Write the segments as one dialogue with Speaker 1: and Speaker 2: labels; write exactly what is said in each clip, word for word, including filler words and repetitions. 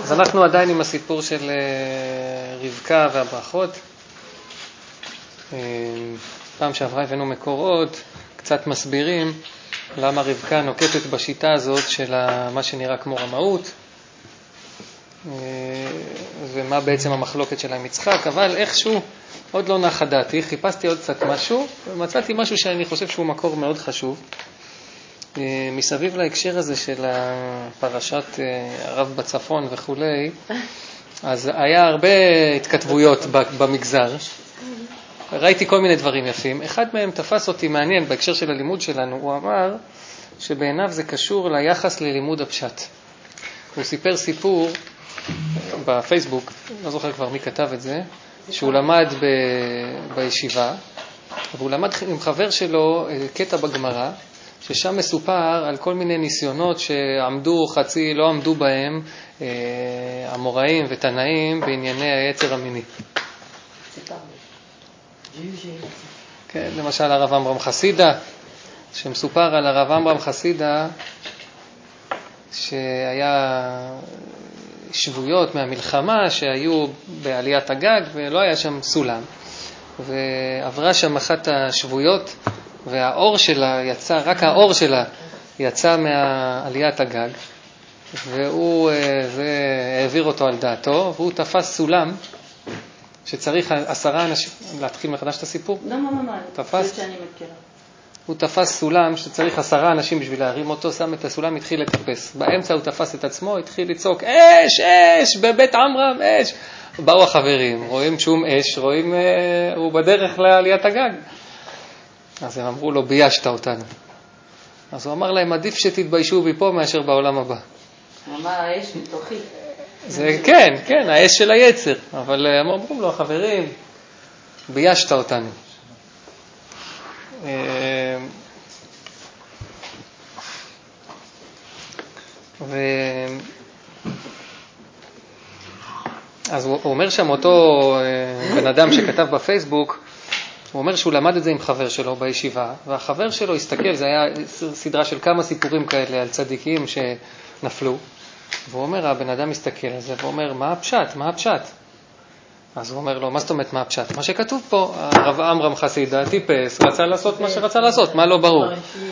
Speaker 1: אז אנחנו עדיין עם הסיפור של רבקה והברכות. פעם שעברה הבאנו מקורות, קצת מסבירים למה רבקה נוקטת בשיטה הזאת של מה שנראה כמו רמאות, ומה בעצם המחלוקת שלה עם יצחק, אבל איכשהו עוד לא נחה דעתי, חיפשתי עוד קצת משהו, ומצאתי משהו שאני חושב שהוא מקור מאוד חשוב. מסביב להקשר הזה של פרשת הרב בצפון וכולי, אז היה הרבה התכתבויות במגזר. ראיתי כל מיני דברים יפים. אחד מהם תפס אותי מעניין בהקשר של הלימוד שלנו. הוא אמר שבעיניו זה קשור ליחס ללימוד הפשט. הוא סיפר סיפור בפייסבוק, לא זוכר כבר מי כתב את זה, שהוא למד ב... בישיבה, והוא למד עם חבר שלו קטע בגמרא, ששם מסופר על כל מיני ניסיונות שעמדו חצי, לא עמדו בהם אה, אמוראים ותנאים בענייני היצר המיני. כן, למשל הרב אמרם חסידה, שמסופר על הרב אמרם חסידה שהיה שבויות מהמלחמה שהיו בעליית הגג ולא היה שם סולם, ועברה שם אחת השבויות והאור שלה יצא, רק האור שלה יצא מעליית הגג, והוא זה, העביר אותו על דעתו, והוא תפס סולם שצריך עשרה אנשים, להתחיל מחדש את הסיפור?
Speaker 2: לא, לא, לא,
Speaker 1: תפס, הוא תפס סולם שצריך עשרה אנשים בשביל להרים אותו, שם את הסולם, התחיל לטפס. באמצע הוא תפס את עצמו, התחיל לצעוק, אש, אש, בבית עמרם, אש. באו החברים, רואים שום אש, רואים, הוא בדרך לעליית הגג. אז הם אמרו לו, ביישת אותנו. אז הוא אמר להם, עדיף שתתביישו בי פה מאשר בעולם הבא.
Speaker 2: הוא אמר, האש מתוכי.
Speaker 1: זה כן, כן, האש של היצר. אבל הם אמרו לו, חברים, ביישת אותנו. ו... אז הוא אומר שם אותו בן אדם שכתב בפייסבוק, הוא אומר שהוא למד את זה עם חבר שלו בישיבה, והחבר שלו הסתכל, זה היה סדרה של כמה סיפורים כאלה על צדיקים שנפלו, והוא אומר, הבן אדם מסתכל על זה, והוא אומר, מה הפשט? מה הפשט? אז הוא אומר לו, מה זאת אומרת מה הפשט? מה שכתוב פה, הרב אמרם חסידה טיפס, רצה לעשות מה שרצה לעשות, מה לא ברור?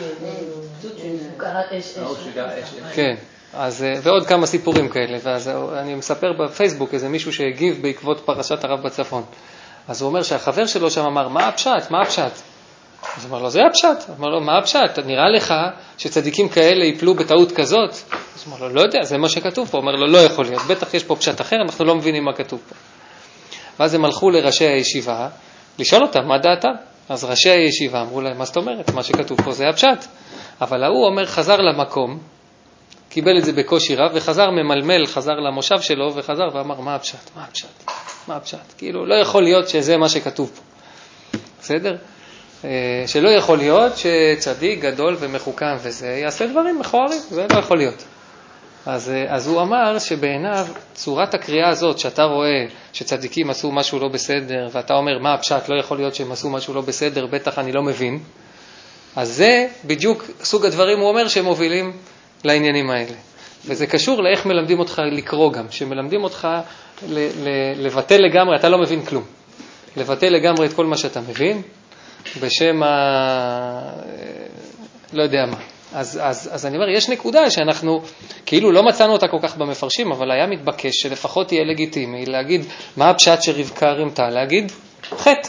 Speaker 1: כן, אז, ועוד כמה סיפורים כאלה, ואז אני מספר בפייסבוק איזה מישהו שהגיב בעקבות פרשת הרב בצפון. אז הוא אומר שהחבר שלו שם אמר, מה הפשט? מה הפשט? אז הוא אומר לו, זה הפשט. הוא אומר לו, מה הפשט? נראה לך שצדיקים כאלה ייפלו בטעות כזאת? אז הוא אומר לו, לא יודע, זה מה שכתוב פה. הוא אומר לו, לא יכול להיות, בטח יש פה פשט אחר, אנחנו לא מבינים מה כתוב פה. ואז הם הלכו לראשי הישיבה, לשאול אותם מה דעתם. אז ראשי הישיבה אמרו להם, מה זאת אומרת? מה שכתוב פה זה הפשט. אבל הוא אומר, חזר למקום, קיבל את זה בקושי רב, וחזר ממלמל, חזר למושב שלו, וחזר ואמר, מה הפשט? מה הפשט? מה הפשט? כאילו, לא יכול להיות שזה מה שכתוב פה. בסדר? שלא יכול להיות שצדיק גדול ומחוכם וזה יעשה דברים מכוערים, זה לא יכול להיות. אז, אז הוא אמר שבעיניו צורת הקריאה הזאת שאתה רואה שצדיקים עשו משהו לא בסדר, ואתה אומר, מה הפשט? לא יכול להיות שהם עשו משהו לא בסדר, בטח אני לא מבין. אז זה בדיוק סוג הדברים, הוא אומר, שהם מובילים לעניינים האלה. וזה קשור לאיך מלמדים אותך לקרוא גם, שמלמדים אותך ל- ל- לבטל לגמרי, אתה לא מבין כלום. לבטל לגמרי את כל מה שאתה מבין, בשם ה... לא יודע מה. אז, אז, אז אני אומר, יש נקודה שאנחנו כאילו לא מצאנו אותה כל כך במפרשים, אבל היה מתבקש שלפחות יהיה לגיטימי להגיד מה הפשט שרבקה רימתה, להגיד חטא.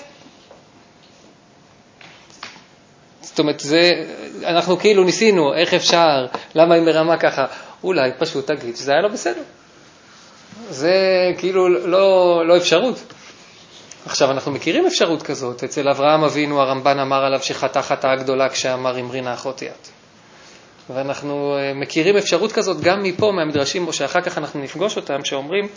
Speaker 1: זאת אומרת, זה, אנחנו כאילו ניסינו, איך אפשר, למה היא מרמה ככה, אולי פשוט תגיד שזה היה לא בסדר. זה כאילו לא, לא אפשרות. עכשיו, אנחנו מכירים אפשרות כזאת, אצל אברהם אבינו הרמב"ן אמר עליו שחטא חטאה גדולה כשאמר אמרינה אחותי את. ואנחנו מכירים אפשרות כזאת גם מפה, מהמדרשים, או שאחר כך אנחנו נפגוש אותם, שאומרים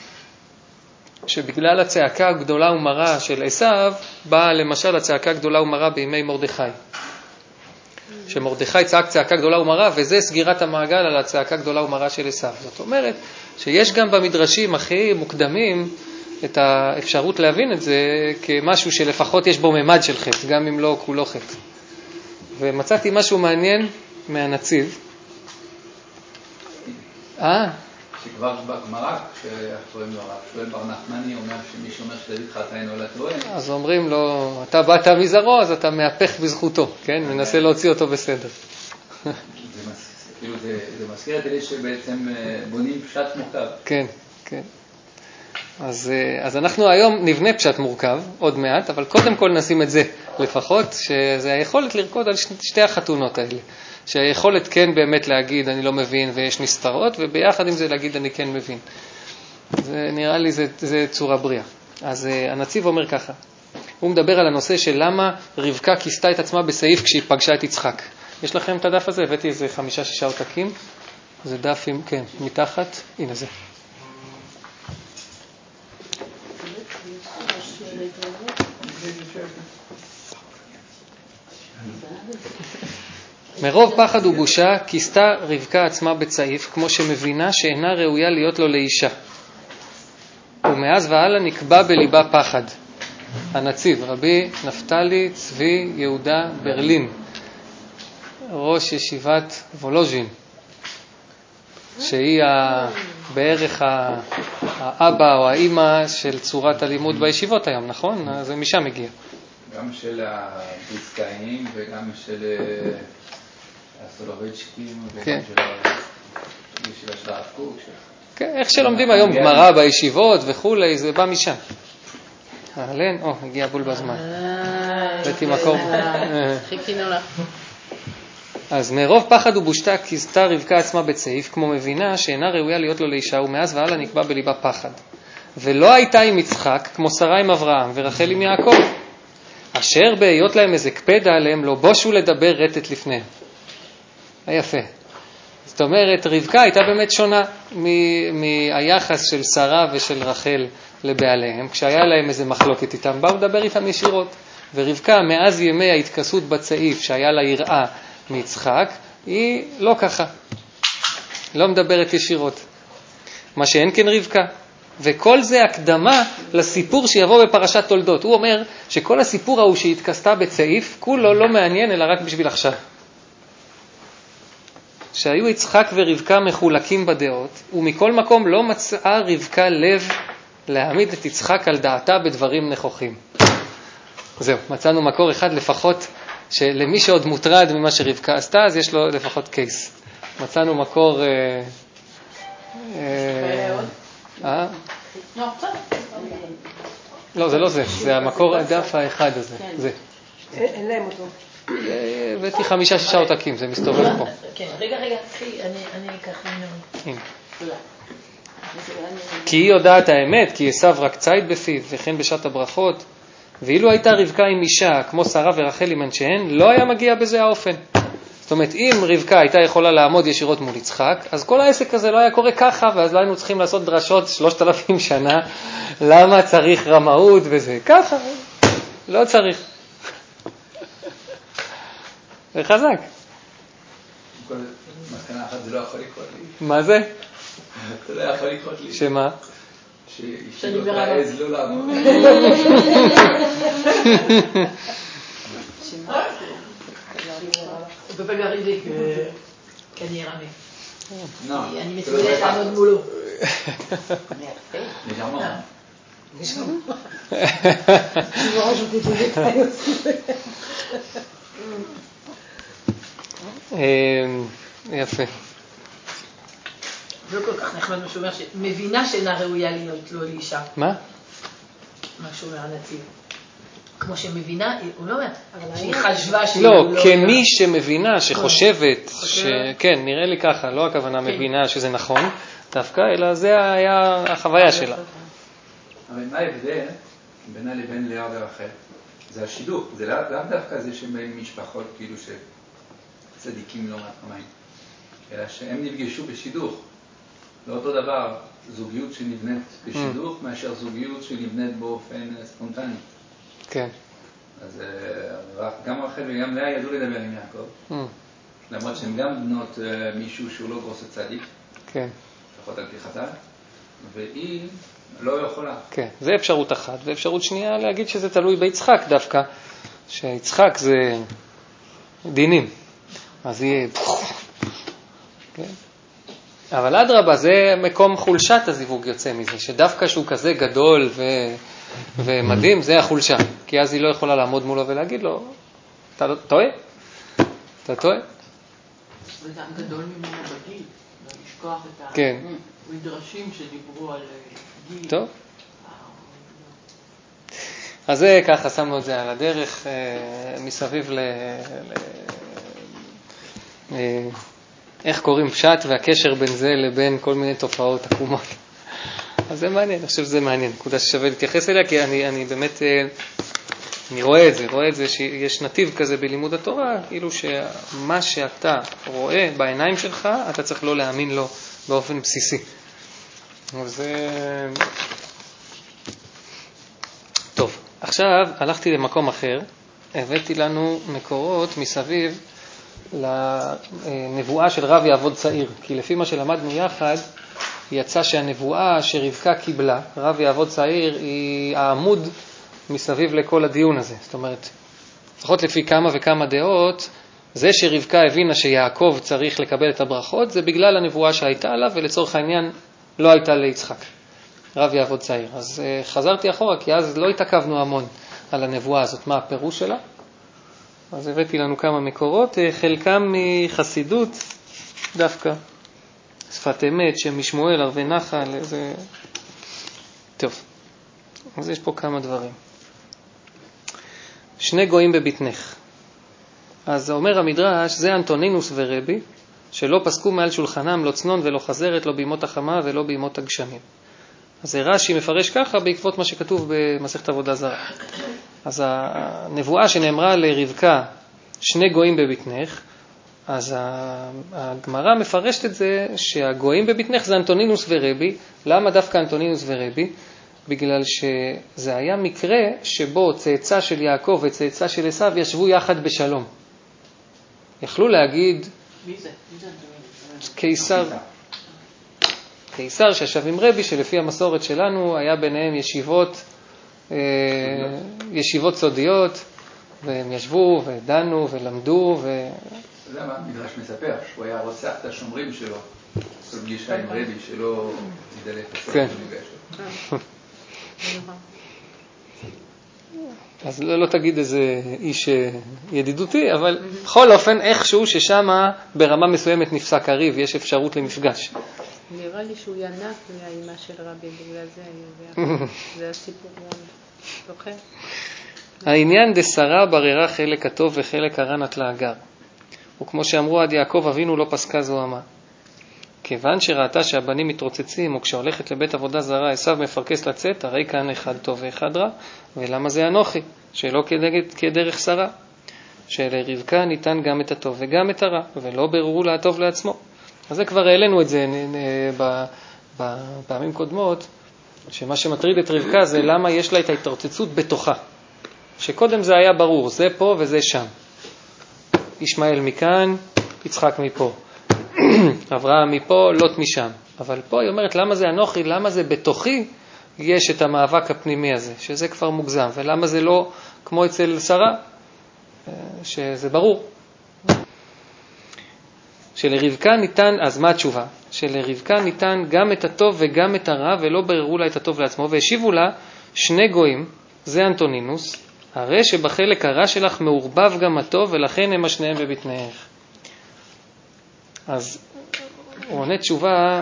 Speaker 1: שבגלל הצעקה הגדולה ומרה של עשיו, באה למשל הצעקה הגדולה ומרה בימי מרדכי. שמרדכי צעק צעקה גדולה ומרה, וזה סגירת המעגל על הצעקה גדולה ומרה של עשיו. זאת אומרת שיש גם במדרשים הכי מוקדמים את האפשרות להבין את זה כמשהו שלפחות יש בו ממד של חטא, גם אם לא כולו חטא. ומצאתי משהו מעניין מהנציב. אה?
Speaker 3: שכבר בגמרא, כשקוראים לו הרב שואל בר נחמני, אומר שמי שאומר שדוד חטא אינו אלא טועה.
Speaker 1: אז אומרים לו, אתה באת מזרעו, אז אתה מהפך בזכותו, כן? מנסה להוציא אותו בסדר.
Speaker 3: זה מזכיר את אלה שבעצם בונים פשט מורכב.
Speaker 1: כן, כן. אז, אז אנחנו היום נבנה פשט מורכב, עוד מעט, אבל קודם כל נשים את זה לפחות, שזה היכולת לרקוד על שתי החתונות האלה. שהיכולת כן באמת להגיד אני לא מבין ויש נסתרות, וביחד עם זה להגיד אני כן מבין. זה נראה לי זה, זה צורה בריאה. אז הנציב אומר ככה, הוא מדבר על הנושא של למה רבקה כיסתה את עצמה בסעיף כשהיא פגשה את יצחק. יש לכם את הדף הזה? הבאתי איזה חמישה שישה עותקים. זה דף עם, כן, מתחת. הנה זה. מרוב פחד ובושה כיסתה רבקה עצמה בצעיף, כמו שמבינה שאינה ראויה להיות לו לאישה. ומאז והלאה נקבע בליבה פחד. הנציב, רבי נפתלי צבי יהודה ברלין, ראש ישיבת וולוז'ין, שהיא בערך האבא או האמא של צורת הלימוד בישיבות היום, נכון? זה משם מגיע.
Speaker 3: גם של הביסקאים וגם של הסולובייצ'קים וגם של הישיבה של הרב קוק.
Speaker 1: כן, איך שלומדים היום גמרא בישיבות וכולי, זה בא משם. אהלן, או, הגיע בול בזמן. הבאתי מקור.
Speaker 2: חיכינו לך.
Speaker 1: אז מרוב פחד ובושתה כיסתה רבקה עצמה בצעיף, כמו מבינה שאינה ראויה להיות לו לאישה, ומאז והלאה נקבע בליבה פחד. ולא הייתה עם יצחק כמו שרה עם אברהם ורחל עם יעקב, אשר בהיות להם איזה קפדה עליהם לא בושו לדבר רטט לפניהם. היפה. זאת אומרת, רבקה הייתה באמת שונה מהיחס של שרה ושל רחל לבעליהם. כשהיה להם איזה מחלוקת איתם, באו לדבר איתם ישירות. ורבקה, מאז ימי ההתכסות בצעיף שהיה לה יראה מיצחק, היא לא ככה. לא מדברת ישירות. מה שאין כן רבקה. וכל זה הקדמה לסיפור שיבוא בפרשת תולדות. הוא אומר שכל הסיפור ההוא שהתכסתה בצעיף, כולו לא מעניין אלא רק בשביל עכשיו. שהיו יצחק ורבקה מחולקים בדעות, ומכל מקום לא מצאה רבקה לב להעמיד את יצחק על דעתה בדברים נכוחים. זהו, מצאנו מקור אחד לפחות, שלמי שעוד מוטרד ממה שרבקה עשתה, אז יש לו לפחות קייס. מצאנו מקור... אה, אה, אה? לא, זה לא זה, זה המקור הדף האחד הזה. זה.
Speaker 4: אין להם אותו.
Speaker 1: הבאתי חמישה שישה עותקים, זה מסתובב פה.
Speaker 2: כן, רגע, רגע, אני אקח ממנו.
Speaker 1: כי היא יודעת האמת, כי עשיו רק ציד בפיו, וכן בשעת הברכות, ואילו הייתה רבקה עם אישה, כמו שרה ורחל עם אנשיהן, לא היה מגיע בזה האופן. זאת אומרת, אם רבקה הייתה יכולה לעמוד ישירות מול יצחק, אז כל העסק הזה לא היה קורה ככה, ואז לא היינו צריכים לעשות דרשות שלושת אלפים שנה, למה צריך רמאות וזה. ככה, לא צריך. זה חזק.
Speaker 3: מסקנה אחת, זה לא יכול לקרות לי.
Speaker 1: מה זה?
Speaker 3: זה לא יכול לקרות לי.
Speaker 1: שמה?
Speaker 3: שאישי לא תעז לא לעמוד.
Speaker 2: הוא peut pas lui arriver qu'elle y rame.
Speaker 3: Non.
Speaker 2: אני מתמודדת לעמוד מולו.
Speaker 3: לégèrement.
Speaker 4: Je vais rajouter des détails aussi.
Speaker 1: יפה.
Speaker 2: לא כל כך נחמד מה שאומר שמבינה שאינה ראויה להיות לו לאישה.
Speaker 1: מה?
Speaker 2: מה שאומר הנציב. כמו שמבינה, הוא לא אומר, שהיא חשבה שהיא
Speaker 1: לא,
Speaker 2: לא...
Speaker 1: כמי שמבינה, שחושבת, כן, נראה לי ככה, לא הכוונה מבינה שזה נכון, דווקא, אלא זה היה החוויה שלה.
Speaker 3: אבל מה ההבדל בינה לבין לאה ורחל? זה השידוך, זה לאו דווקא זה שבין משפחות כאילו שצדיקים לא מהפעמיים, אלא שהם נפגשו בשידוך. לא אותו דבר זוגיות שנבנית בשידוך מאשר זוגיות שנבנית באופן ספונטני.
Speaker 1: כן.
Speaker 3: אז גם רחל וגם לאה ידעו לדבר עם יעקב, למרות שהן גם בנות מישהו שהוא לא גרוס צדיק,
Speaker 1: כן.
Speaker 3: לפחות על פי חז"ל, והיא לא יכולה. כן,
Speaker 1: זה אפשרות אחת, ואפשרות שנייה להגיד שזה תלוי ביצחק דווקא, שיצחק זה דינים, אז יהיה... כן. אבל אדרבה, זה מקום חולשת הזיווג יוצא מזה, שדווקא שהוא כזה גדול ו... ומדהים, זה החולשה. כי אז היא לא יכולה לעמוד מולו ולהגיד לו, אתה לא... טועה? אתה טועה?
Speaker 5: זה גם גדול ממנו בגיל, לשכוח את
Speaker 1: כן.
Speaker 5: המדרשים שדיברו על גיל.
Speaker 1: טוב. אז זה ככה, שמנו את זה על הדרך, מסביב ל... ל... איך קוראים פשט והקשר בין זה לבין כל מיני תופעות עקומות. אז זה מעניין, אני חושב שזה מעניין, נקודה ששווה להתייחס אליה, כי אני, אני באמת, אני רואה את זה, רואה את זה שיש נתיב כזה בלימוד התורה, כאילו שמה שאתה רואה בעיניים שלך, אתה צריך לא להאמין לו באופן בסיסי. אז טוב, עכשיו הלכתי למקום אחר, הבאתי לנו מקורות מסביב לנבואה של רב יעבוד צעיר, כי לפי מה שלמדנו יחד, יצא שהנבואה שרבקה קיבלה, רב יעבוד צעיר, היא העמוד מסביב לכל הדיון הזה. זאת אומרת, לפחות לפי כמה וכמה דעות, זה שרבקה הבינה שיעקב צריך לקבל את הברכות, זה בגלל הנבואה שהייתה עליו, ולצורך העניין לא הייתה ליצחק. רב יעבוד צעיר. אז חזרתי אחורה, כי אז לא התעכבנו המון על הנבואה הזאת, מה הפירוש שלה. אז הבאתי לנו כמה מקורות, חלקם מחסידות דווקא. שפת אמת, שם משמואל, ערבי נחל, איזה... טוב, אז יש פה כמה דברים. שני גויים בבטנך. אז אומר המדרש, זה אנטונינוס ורבי, שלא פסקו מעל שולחנם, לא צנון ולא חזרת, לא בימות החמה ולא בימות הגשמים. אז רש"י מפרש ככה בעקבות מה שכתוב במסכת עבודה זרה. אז הנבואה שנאמרה לרבקה, שני גויים בבטנך, אז הגמרא מפרשת את זה שהגויים בבטנך זה אנטונינוס ורבי. למה דווקא אנטונינוס ורבי? בגלל שזה היה מקרה שבו צאצא של יעקב וצאצא של עשיו ישבו יחד בשלום. יכלו להגיד
Speaker 5: מי זה? מי זה אנטונינוס?
Speaker 1: קיסר. קיסר שישב עם רבי, שלפי המסורת שלנו היה ביניהם ישיבות, ישיבות סודיות, והם ישבו ודנו ולמדו ו...
Speaker 3: אתה יודע מה המדרש מספר? שהוא היה רוצח את השומרים שלו, כל פגישה עם רבי שלא ידלק בסוף המפגש שלו.
Speaker 1: אז לא, לא תגיד איזה איש ידידותי, אבל בכל אופן איכשהו ששמה ברמה מסוימת נפסק הריב, יש אפשרות למפגש.
Speaker 6: נראה לי שהוא ינק מהאימא של רבי, בגלל זה היה, זה הסיפור גם, זוכר?
Speaker 1: העניין דשרה בררה חלק הטוב וחלק הרע נטלה הגר. וכמו שאמרו עד יעקב אבינו לא פסקה זוהמה. כיוון שראתה שהבנים מתרוצצים, או כשהולכת לבית עבודה זרה, עשיו מפרקס לצאת, הרי כאן אחד טוב ואחד רע. ולמה זה אנוכי? שלא כדרך, כדרך שרה. שלרבקה ניתן גם את הטוב וגם את הרע, ולא ברורו לה הטוב לעצמו. אז זה כבר העלינו את זה בפעמים קודמות, שמה שמטריד את רבקה זה למה יש לה את ההתרוצצות בתוכה. שקודם זה היה ברור, זה פה וזה שם. ישמעאל מכאן, יצחק מפה. אברהם מפה, לוט משם. אבל פה היא אומרת, למה זה אנוכי, למה זה בתוכי, יש את המאבק הפנימי הזה, שזה כבר מוגזם. ולמה זה לא כמו אצל שרה, שזה ברור. שלרבקה ניתן, אז מה התשובה? שלרבקה ניתן גם את הטוב וגם את הרע, ולא בררו לה את הטוב לעצמו, והשיבו לה שני גויים, זה אנטונינוס, הרי שבחלק הרע שלך מעורבב גם הטוב, ולכן הם השניהם בבטנך. אז הוא עונה תשובה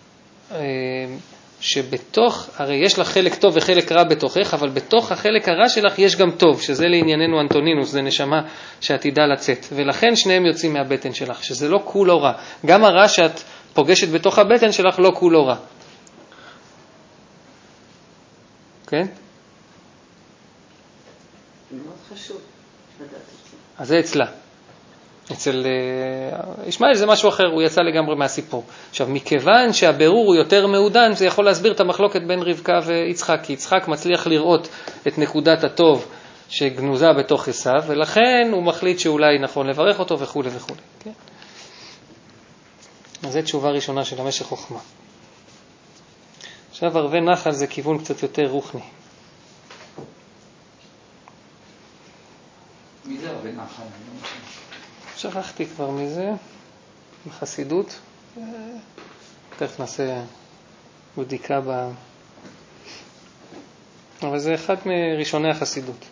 Speaker 1: שבתוך, הרי יש לך חלק טוב וחלק רע בתוכך, אבל בתוך החלק הרע שלך יש גם טוב, שזה לענייננו אנטונינוס, זה נשמה שעתידה לצאת, ולכן שניהם יוצאים מהבטן שלך, שזה לא כולו רע. גם הרע שאת פוגשת בתוך הבטן שלך לא כולו רע. כן?
Speaker 5: מאוד חשוב לדעת את זה.
Speaker 1: אז זה אצלה. אצל ישמעאל זה משהו אחר, הוא יצא לגמרי מהסיפור. עכשיו, מכיוון שהבירור הוא יותר מעודן, זה יכול להסביר את המחלוקת בין רבקה ויצחק, כי יצחק מצליח לראות את נקודת הטוב שגנוזה בתוך עשיו, ולכן הוא מחליט שאולי נכון לברך אותו וכו' וכו'. כן? אז זו תשובה ראשונה של המשך חוכמה. עכשיו, ערבי נחל זה כיוון קצת יותר רוחני.
Speaker 3: מי זה ערבי נחל?
Speaker 1: שכחתי כבר מזה, בחסידות. תכף נעשה בדיקה ב... אבל זה אחד מראשוני החסידות.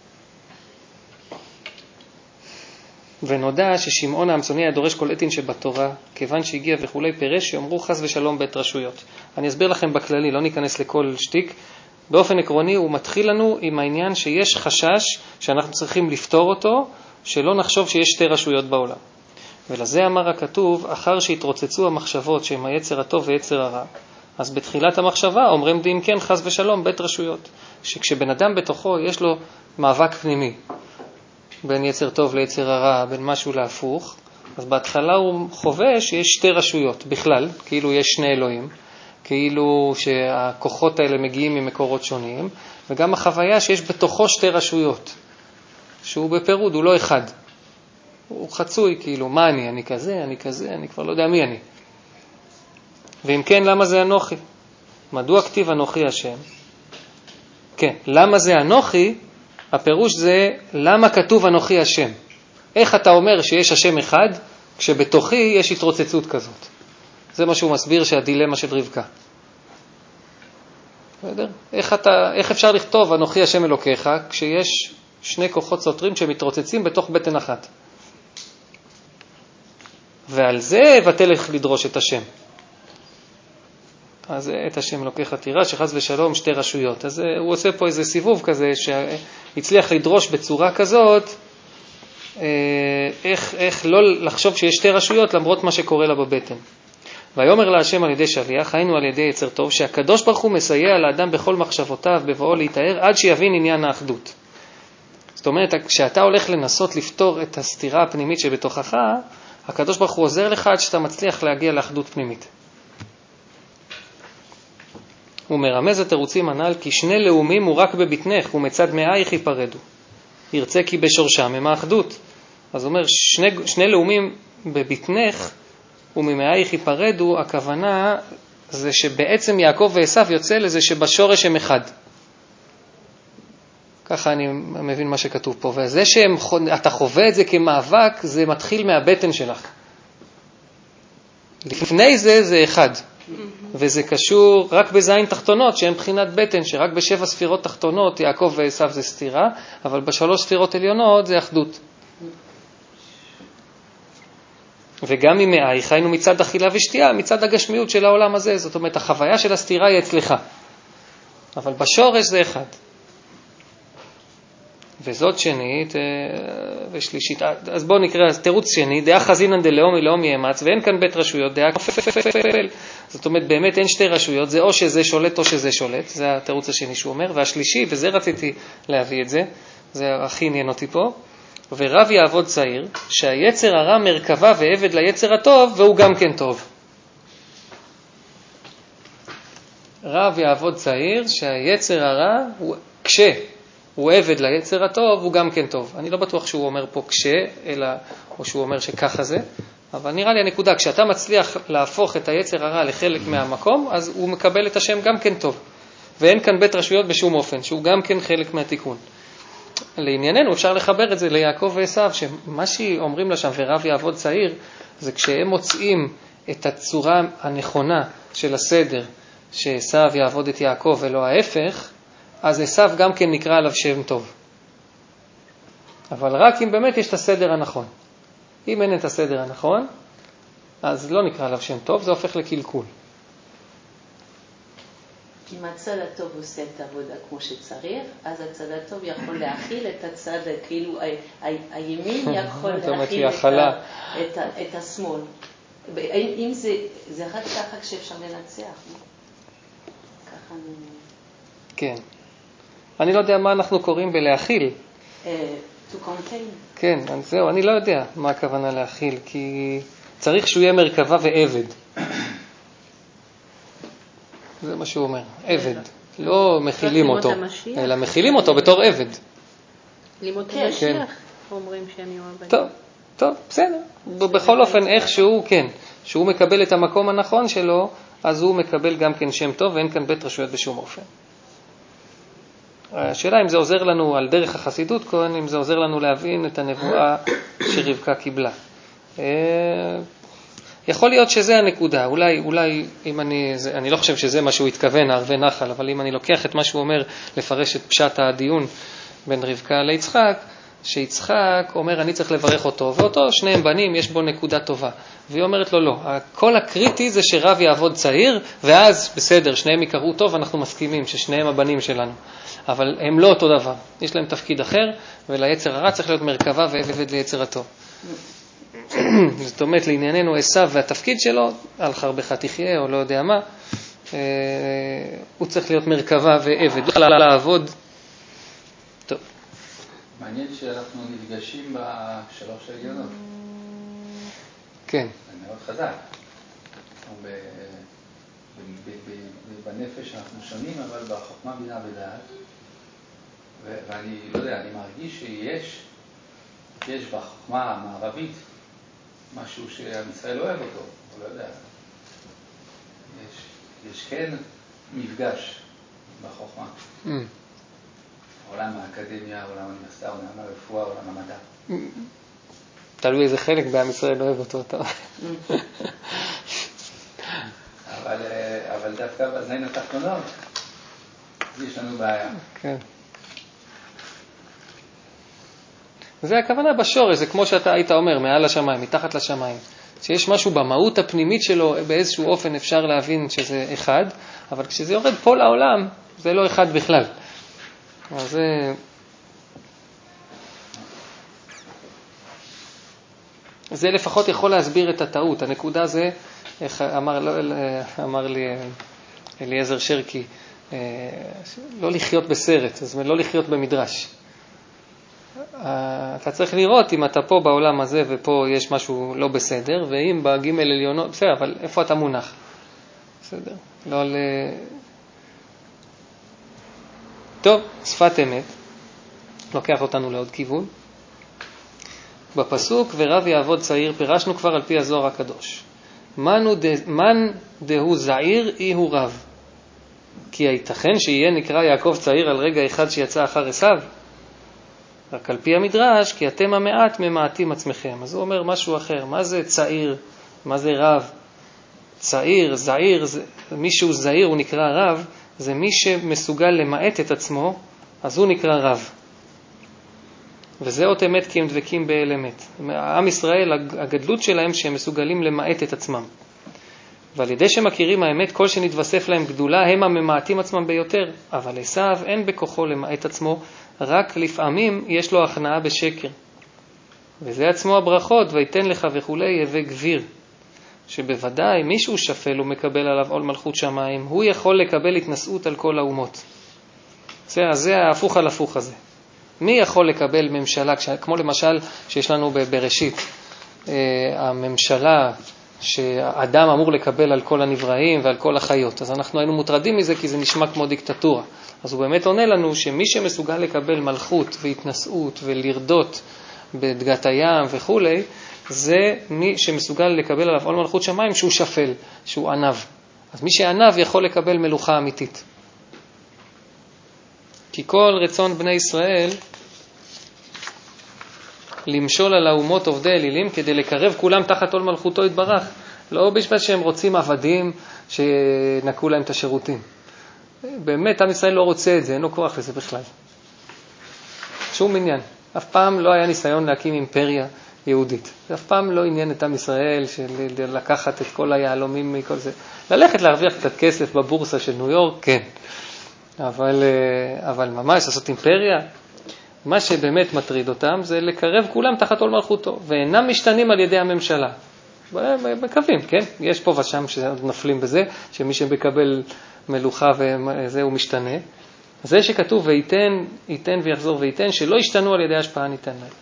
Speaker 1: ונודע ששמעון האמצוני היה דורש כל עתין שבתורה, כיוון שהגיע וכולי, פירש שאומרו חס ושלום בית רשויות. אני אסביר לכם בכללי, לא ניכנס לכל שטיק. באופן עקרוני הוא מתחיל לנו עם העניין שיש חשש שאנחנו צריכים לפתור אותו, שלא נחשוב שיש שתי רשויות בעולם. ולזה אמר הכתוב, אחר שהתרוצצו המחשבות שהם היצר הטוב ויצר הרע, אז בתחילת המחשבה אומרים דין כן חס ושלום בית רשויות, שכשבן אדם בתוכו יש לו מאבק פנימי, בין יצר טוב ליצר הרע, בין משהו להפוך, אז בהתחלה הוא חווה שיש שתי רשויות בכלל, כאילו יש שני אלוהים, כאילו שהכוחות האלה מגיעים ממקורות שונים, וגם החוויה שיש בתוכו שתי רשויות, שהוא בפירוד, הוא לא אחד. הוא חצוי, כאילו, מה אני? אני כזה, אני כזה, אני כבר לא יודע מי אני. ואם כן, למה זה אנוכי? מדוע כתיב אנוכי השם? כן, למה זה אנוכי? הפירוש זה, למה כתוב אנוכי השם? איך אתה אומר שיש השם אחד, כשבתוכי יש התרוצצות כזאת? זה מה שהוא מסביר שהדילמה של רבקה. בסדר? איך, אתה, איך אפשר לכתוב אנוכי השם אלוקיך, כשיש שני כוחות סותרים שמתרוצצים בתוך בטן אחת? ועל זה ותלך לדרוש את השם. אז את השם אלוקיך תירא, שחס ושלום שתי רשויות. אז הוא עושה פה איזה סיבוב כזה, שהצליח לדרוש בצורה כזאת, איך, איך לא לחשוב שיש שתי רשויות למרות מה שקורה לה בבטן. ויאמר לה השם על ידי שליח, היינו על ידי יצר טוב, שהקדוש ברוך הוא מסייע לאדם בכל מחשבותיו בבואו להתאר, עד שיבין עניין האחדות. זאת אומרת, כשאתה הולך לנסות לפתור את הסתירה הפנימית שבתוכך, הקדוש ברוך הוא עוזר לך עד שאתה מצליח להגיע לאחדות פנימית. הוא מרמז את תירוצים הנ"ל, כי שני לאומים הוא רק בבטנך, ומצד מאייך ייפרדו. ירצה כי בשורשם הם האחדות. אז הוא אומר, שני, שני לאומים בבטנך, וממאייך ייפרדו, הכוונה זה שבעצם יעקב ועשיו יוצא לזה שבשורש הם אחד. ככה אני מבין מה שכתוב פה. וזה שאתה חווה את זה כמאבק, זה מתחיל מהבטן שלך. לפני זה זה אחד. וזה קשור רק בזין תחתונות, שהן בחינת בטן, שרק בשבע ספירות תחתונות יעקב ועשיו זה סתירה, אבל בשלוש ספירות עליונות זה אחדות. וגם ממאי חיינו מצד אכילה ושתייה, מצד הגשמיות של העולם הזה. זאת אומרת, החוויה של הסתירה היא אצלך. אבל בשורש זה אחד. וזאת שנית ושלישית. אז בואו נקרא, תירוץ שני, דעה חזינן דלאומי לאומי אמץ, ואין כאן בית רשויות, דעה כפפפפפל. זאת אומרת, באמת אין שתי רשויות, זה או שזה שולט או שזה שולט, זה התירוץ השני שהוא אומר. והשלישי, וזה רציתי להביא את זה, זה הכי עניין אותי פה, ורב יעבוד צעיר, שהיצר הרע מרכבה ועבד ליצר הטוב, והוא גם כן טוב. רב יעבוד צעיר, שהיצר הרע, הוא, כשה הוא עבד ליצר הטוב, הוא גם כן טוב. אני לא בטוח שהוא אומר פה כשה, אלא, או שהוא אומר שככה זה, אבל נראה לי הנקודה, כשאתה מצליח להפוך את היצר הרע לחלק מהמקום, אז הוא מקבל את השם גם כן טוב. ואין כאן בית רשויות בשום אופן, שהוא גם כן חלק מהתיקון. לענייננו אפשר לחבר את זה ליעקב ועשיו, שמה שאומרים לה שם ורב יעבוד צעיר, זה כשהם מוצאים את הצורה הנכונה של הסדר, שעשיו יעבוד את יעקב ולא ההפך, אז עשיו גם כן נקרא עליו שם טוב. אבל רק אם באמת יש את הסדר הנכון. אם אין את הסדר הנכון, אז לא נקרא עליו שם טוב, זה הופך לקלקול.
Speaker 7: אם הצד הטוב עושה את העבודה כמו שצריך, אז הצד הטוב יכול להכיל את הצד, כאילו הימין יכול להכיל את, ה, את, ה, את השמאל. אם זה, זה רק ככה כשאפשר לנצח. ככה אני...
Speaker 1: כן. אני לא יודע מה אנחנו קוראים בלהכיל.
Speaker 7: Uh, to contain.
Speaker 1: כן, זהו, אני לא יודע מה הכוונה להכיל, כי צריך שהוא יהיה מרכבה ועבד. זה מה שהוא אומר, עבד. לא מכילים אותו, אלא מכילים אותו בתור עבד.
Speaker 6: לימות המשיח אומרים שהם יהיו עבדים.
Speaker 1: טוב, טוב, בסדר. בכל אופן, איכשהו, כן, שהוא מקבל את המקום הנכון שלו, אז הוא מקבל גם כן שם טוב, ואין כאן בית רשויות בשום אופן. השאלה אם זה עוזר לנו על דרך החסידות, כהן, אם זה עוזר לנו להבין את הנבואה שרבקה קיבלה. יכול להיות שזה הנקודה, אולי, אולי אם אני, זה, אני לא חושב שזה מה שהוא התכוון, ערבי נחל, אבל אם אני לוקח את מה שהוא אומר, לפרש את פשט הדיון בין רבקה ליצחק, שיצחק אומר אני צריך לברך אותו, ואותו שניהם בנים, יש בו נקודה טובה. והיא אומרת לו לא, הכל הקריטי זה שרב יעבוד צעיר, ואז בסדר, שניהם יקראו טוב, אנחנו מסכימים ששניהם הבנים שלנו. אבל הם לא אותו דבר, יש להם תפקיד אחר, וליצר הרע צריך להיות מרכבה ועבד ליצר הטוב. זאת אומרת, לענייננו עשיו והתפקיד שלו, על חרבך תחיה או לא יודע מה, הוא צריך להיות מרכבה ועבד, לא לעבוד. טוב.
Speaker 3: מעניין שאנחנו נפגשים בשלוש העליונות.
Speaker 1: כן.
Speaker 3: זה מאוד חזק. בנפש אנחנו שונים, אבל בחוכמה בינה ודעת. ואני לא יודע, אני מרגיש שיש יש בחוכמה המערבית משהו שעם ישראל לא אוהב אותו, הוא לא יודע. יש, יש כן מפגש בחוכמה. Mm. עולם האקדמיה, עולם האוניברסיטה, עולם הרפואה, עולם המדע. Mm.
Speaker 1: תלוי איזה חלק בעם ישראל לא אוהב אותו. Mm.
Speaker 3: אבל, אבל דווקא בזין התחתונות, יש לנו בעיה.
Speaker 1: כן. זה הכוונה בשורש, זה כמו שאתה היית אומר, מעל השמיים, מתחת לשמיים. שיש משהו במהות הפנימית שלו, באיזשהו אופן אפשר להבין שזה אחד, אבל כשזה יורד פה לעולם, זה לא אחד בכלל. אז זה... זה לפחות יכול להסביר את הטעות. הנקודה זה, איך אמר, לא, אמר לי אליעזר שרקי, לא לחיות בסרט, זאת אומרת, לא לחיות במדרש. אתה צריך לראות אם אתה פה בעולם הזה ופה יש משהו לא בסדר, ואם בג' עליונות, בסדר, אבל איפה אתה מונח? בסדר, לא ל... טוב, שפת אמת, לוקח אותנו לעוד כיוון. בפסוק ורב יעבוד צעיר, פירשנו כבר על פי הזוהר הקדוש. מן דהו זעיר אי הוא רב. כי הייתכן שיהיה נקרא יעקב צעיר על רגע אחד שיצא אחר עשיו? רק על פי המדרש, כי אתם המעט ממעטים עצמכם. אז הוא אומר משהו אחר. מה זה צעיר? מה זה רב? צעיר, זעיר, זה, מישהו זעיר הוא נקרא רב, זה מי שמסוגל למעט את עצמו, אז הוא נקרא רב. וזה אות אמת כי הם דבקים באל אמת. העם ישראל, הגדלות שלהם שהם מסוגלים למעט את עצמם. ועל ידי שמכירים האמת, כל שנתווסף להם גדולה, הם הממעטים עצמם ביותר. אבל עשיו אין בכוחו למעט עצמו, רק לפעמים יש לו הכנעה בשקר. וזה עצמו הברכות, ויתן לך וכולי, יווה גביר. שבוודאי מישהו שפל ומקבל עליו עול מלכות שמיים, הוא יכול לקבל התנשאות על כל האומות. זה, זה ההפוך על הפוך הזה. מי יכול לקבל ממשלה, כמו למשל שיש לנו בראשית, הממשלה שאדם אמור לקבל על כל הנבראים ועל כל החיות. אז אנחנו היינו מוטרדים מזה כי זה נשמע כמו דיקטטורה. אז הוא באמת עונה לנו שמי שמסוגל לקבל מלכות והתנשאות ולרדות בדגת הים וכו', זה מי שמסוגל לקבל עליו עול מלכות שמיים שהוא שפל, שהוא ענב. אז מי שענב יכול לקבל מלוכה אמיתית. כי כל רצון בני ישראל למשול על האומות עובדי אלילים כדי לקרב כולם תחת עול מלכותו יתברך. לא בשביל שהם רוצים עבדים שנקו להם את השירותים. באמת, עם ישראל לא רוצה את זה, אין לו כוח לזה בכלל. שום עניין. אף פעם לא היה ניסיון להקים אימפריה יהודית. זה אף פעם לא עניין את עם ישראל של לקחת את כל היעלומים מכל זה. ללכת להרוויח קצת כסף בבורסה של ניו יורק, כן. אבל, אבל ממש לעשות אימפריה, מה שבאמת מטריד אותם זה לקרב כולם תחת עול מלכותו, ואינם משתנים על ידי הממשלה. מקווים, כן? יש פה ושם שנפלים בזה, שמי שמקבל מלוכה וזה הוא משתנה. זה שכתוב וייתן, ייתן ויחזור וייתן, שלא ישתנו על ידי השפעה ניתן להם.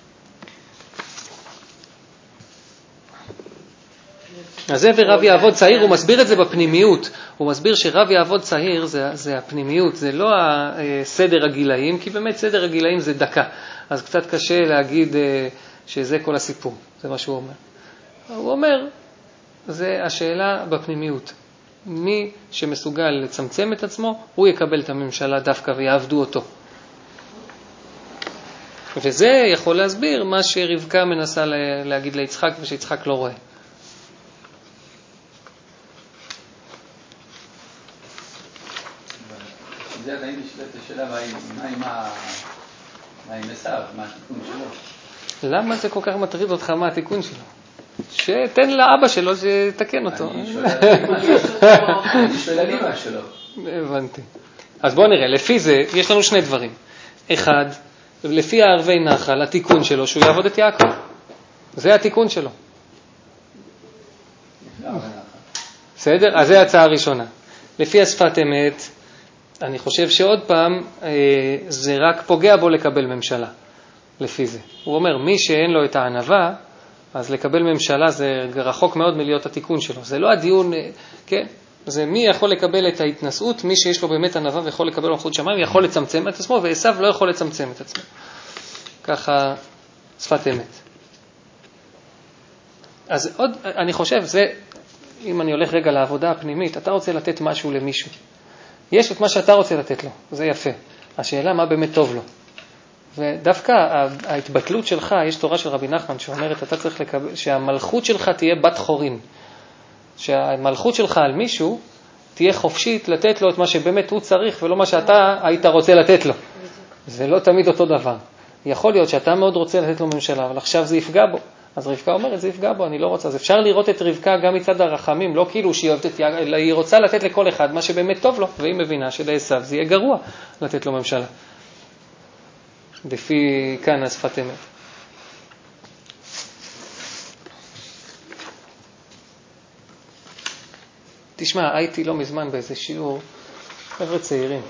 Speaker 1: אז זה ורב יעבוד צעיר, הוא מסביר את זה בפנימיות. הוא מסביר שרב יעבוד צעיר זה, זה הפנימיות, זה לא הסדר הגילאים, כי באמת סדר הגילאים זה דקה. אז קצת קשה להגיד שזה כל הסיפור, זה מה שהוא אומר. הוא אומר, זה השאלה בפנימיות. מי שמסוגל לצמצם את עצמו, הוא יקבל את הממשלה דווקא ויעבדו אותו. וזה יכול להסביר מה שרבקה מנסה להגיד ליצחק ושיצחק לא רואה.
Speaker 3: זה עדיין נשאלת השאלה, מה עם עשיו, מה התיקון שלו?
Speaker 1: למה זה כל כך מטריד אותך מה התיקון שלו? שתן לאבא שלו שתקן אותו.
Speaker 3: אני שואל על אמא שלו.
Speaker 1: הבנתי. אז בואו נראה, לפי זה יש לנו שני דברים. אחד, לפי הערבי נחל, התיקון שלו שהוא יעבוד את יעקב. זה התיקון שלו. בסדר? אז זה ההצעה הראשונה. לפי השפת אמת, אני חושב שעוד פעם זה רק פוגע בו לקבל ממשלה. לפי זה. הוא אומר, מי שאין לו את הענווה, אז לקבל ממשלה זה רחוק מאוד מלהיות התיקון שלו. זה לא הדיון, כן? זה מי יכול לקבל את ההתנשאות, מי שיש לו באמת ענווה ויכול לקבל מלכות שמיים, יכול לצמצם את עצמו, ועשיו לא יכול לצמצם את עצמו. ככה שפת אמת. אז עוד, אני חושב, זה, אם אני הולך רגע לעבודה הפנימית, אתה רוצה לתת משהו למישהו. יש את מה שאתה רוצה לתת לו, זה יפה. השאלה מה באמת טוב לו. ודווקא ההתבטלות שלך, יש תורה של רבי נחמן שאומרת, אתה צריך לקבל, שהמלכות שלך תהיה בת חורין. שהמלכות שלך על מישהו תהיה חופשית לתת לו את מה שבאמת הוא צריך, ולא מה שאתה היית רוצה לתת לו. זה לא תמיד אותו דבר. יכול להיות שאתה מאוד רוצה לתת לו ממשלה, אבל עכשיו זה יפגע בו. אז רבקה אומרת, זה יפגע בו, אני לא רוצה. אז אפשר לראות את רבקה גם מצד הרחמים, לא כאילו שהיא אוהבת את יעקב, אלא היא רוצה לתת לכל אחד מה שבאמת טוב לו, והיא מבינה שלעשיו זה יהיה גרוע לתת לו ממשלה. לפי כאן השפת אמת. תשמע, הייתי לא מזמן באיזה שיעור, חבר'ה צעירים,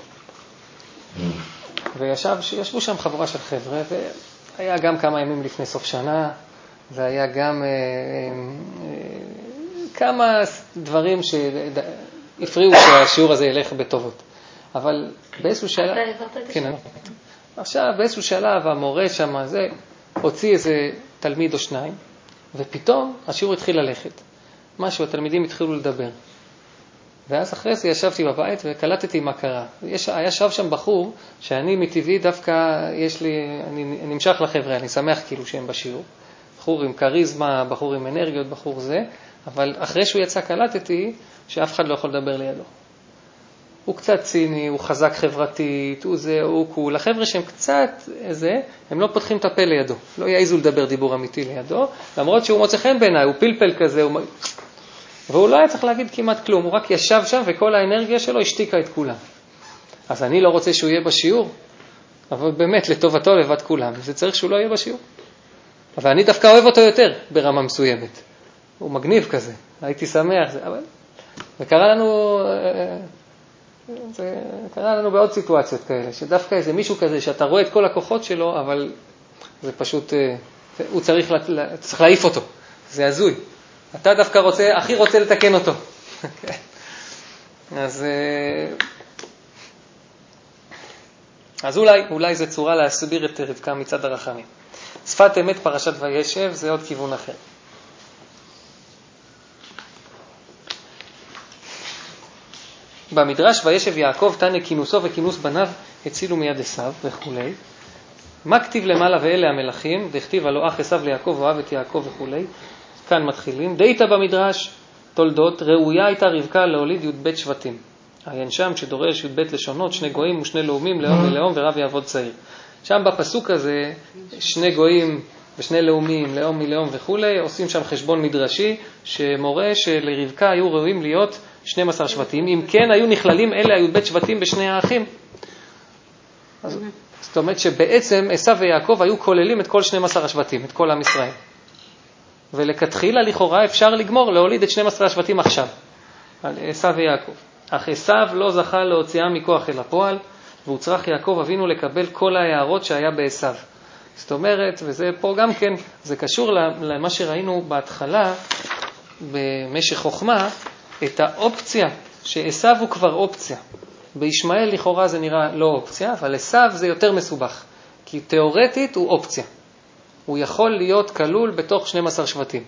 Speaker 1: וישבו שם חבורה של חבר'ה, והיה גם כמה ימים לפני סוף שנה, והיה גם אה, אה, כמה דברים שהפריעו שהשיעור הזה ילך בטובות. אבל באיזשהו שלב... כן, אני... עכשיו, באיזשהו שלב, המורה שם, זה, הוציא איזה תלמיד או שניים, ופתאום השיעור התחיל ללכת. משהו, התלמידים התחילו לדבר. ואז אחרי זה ישבתי בבית וקלטתי מה קרה. יש, היה שב שם בחור, שאני מטבעי דווקא, יש לי, אני, אני נמשך לחבר'ה, אני שמח כאילו שהם בשיעור. בחור עם קריזמה, בחור עם אנרגיות, בחור זה, אבל אחרי שהוא יצא קלטתי, שאף אחד לא יכול לדבר לידו. הוא קצת ציני, הוא חזק חברתית, הוא זה, הוא כול. החבר'ה שהם קצת איזה, הם לא פותחים את הפה לידו. לא יעיזו לדבר דיבור אמיתי לידו, למרות שהוא מוצא חן בעיניי, הוא פלפל כזה, הוא... והוא לא היה צריך להגיד כמעט כלום, הוא רק ישב שם וכל האנרגיה שלו השתיקה את כולם. אז אני לא רוצה שהוא יהיה בשיעור, אבל באמת לטובתו לבד כולם, זה צריך שהוא לא יהיה בשיעור. אבל אני דווקא אוהב אותו יותר ברמה מסוימת. הוא מגניב כזה, הייתי שמח, זה, אבל... וקרה לנו... זה קרה לנו בעוד סיטואציות כאלה, שדווקא איזה מישהו כזה שאתה רואה את כל הכוחות שלו, אבל זה פשוט, הוא צריך, צריך להעיף אותו, זה הזוי. אתה דווקא רוצה, הכי רוצה לתקן אותו. אז, אז אולי, אולי זה צורה להסביר את רבקה מצד הרחמים. שפת אמת פרשת וישב, זה עוד כיוון אחר. במדרש וישב יעקב תנא כינוסו וכינוס בניו הצילו מיד עשיו וכו'. מה כתיב למעלה ואלה המלכים? דכתיב הלא אח עשיו ליעקב ואוהב את יעקב וכו'. כאן מתחילים. דאיתא במדרש תולדות ראויה הייתה רבקה להוליד י"ב שבטים. עיין שם שדורש י"ב לשונות, שני גויים ושני לאומים, לאום ולאום ורב יעבוד צעיר. שם בפסוק הזה שני גויים ושני לאומים, לאום מלאום וכו'. עושים שם חשבון מדרשי שמורה שלרבקה היו ראויים להיות שנים עשר שבטים, אם כן היו נכללים אלה הי"ב שבטים בשני האחים. אז זאת אומרת שבעצם עשיו ויעקב היו כוללים את כל שנים עשר השבטים, את כל עם ישראל. ולכתחילה לכאורה אפשר לגמור להוליד את שנים עשר השבטים עכשיו, על עשיו ויעקב. אך עשיו לא זכה להוציאה מכוח אל הפועל, והוא צריך יעקב אבינו לקבל כל ההערות שהיה בעשיו. זאת אומרת, וזה פה גם כן, זה קשור למה שראינו בהתחלה, במשך חוכמה, את האופציה, שעשיו הוא כבר אופציה. בישמעאל לכאורה זה נראה לא אופציה, אבל עשיו זה יותר מסובך, כי תיאורטית הוא אופציה. הוא יכול להיות כלול בתוך שנים עשר שבטים.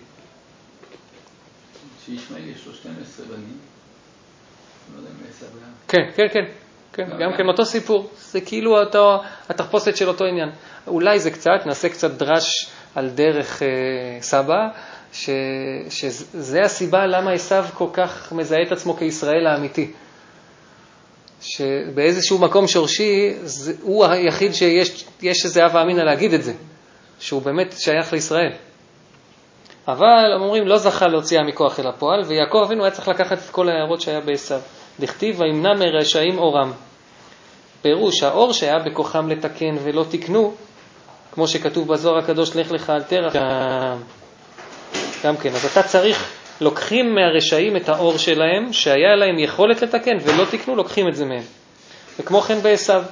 Speaker 3: שישמעאל יש לו שנים עשר בנים, לא יודע אם עשיו היה.
Speaker 1: כן, כן, כן. כן, גם כן אותו סיפור. זה כאילו אותו, התחפושת של אותו עניין. אולי זה קצת, נעשה קצת דרש על דרך אה, סבא, ש, שזה הסיבה למה עשיו כל כך מזהה את עצמו כישראל האמיתי. שבאיזשהו מקום שורשי, הוא היחיד שיש יש איזה אב האמינה להגיד את זה, שהוא באמת שייך לישראל. אבל הם אומרים, לא זכה להוציאה מכוח אל הפועל, ויעקב אבינו היה צריך לקחת את כל ההערות שהיה בעשיו. דכתיב, וימנע מרשעים אורם. פירוש, האור שהיה בכוחם לתקן ולא תקנו, כמו שכתוב בזוהר הקדוש, לך לך אל תרח. גם כן, אז אתה צריך, לוקחים מהרשעים את האור שלהם, שהיה להם יכולת לתקן ולא תקנו, לוקחים את זה מהם. וכמו כן בעשיו.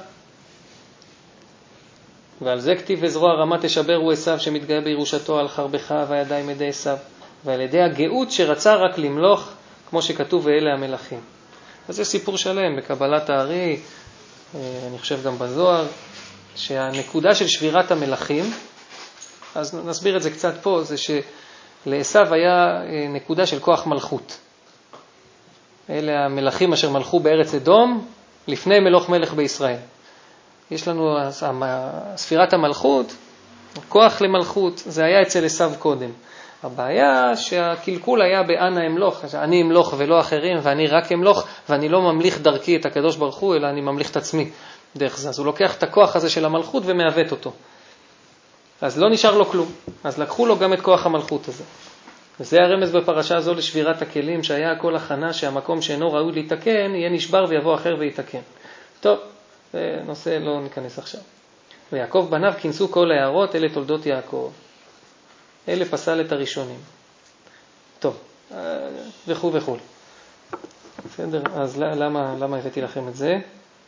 Speaker 1: ועל זה כתיב וזרוע רמה תשברו עשיו שמתגאה בירושתו על חרבך והידיים ידי עשיו, ועל ידי הגאות שרצה רק למלוך, כמו שכתוב ואלה המלכים. אז זה סיפור שלם בקבלת הארי, אני חושב גם בזוהר, שהנקודה של שבירת המלכים, אז נסביר את זה קצת פה, זה שלעשיו היה נקודה של כוח מלכות. אלה המלכים אשר מלכו בארץ אדום לפני מלוך מלך בישראל. יש לנו ספירת המלכות, כוח למלכות, זה היה אצל עשיו קודם. הבעיה שהקלקול היה באנה אמלוך, אני אמלוך ולא אחרים, ואני רק אמלוך, ואני לא ממליך דרכי את הקדוש ברוך הוא, אלא אני ממליך את עצמי דרך זה. אז הוא לוקח את הכוח הזה של המלכות ומעוות אותו. אז לא נשאר לו כלום. אז לקחו לו גם את כוח המלכות הזה. וזה הרמז בפרשה הזו לשבירת הכלים, שהיה הכל הכנה שהמקום שאינו ראוי להתקן, יהיה נשבר ויבוא אחר ויתקן. טוב, זה נושא לא ניכנס עכשיו. ויעקב בניו כינסו כל הערות, אלה תולדות יעקב. אלה פסל את הראשונים. טוב, וכו' וכו'. בסדר, אז למה, למה הבאתי לכם את זה?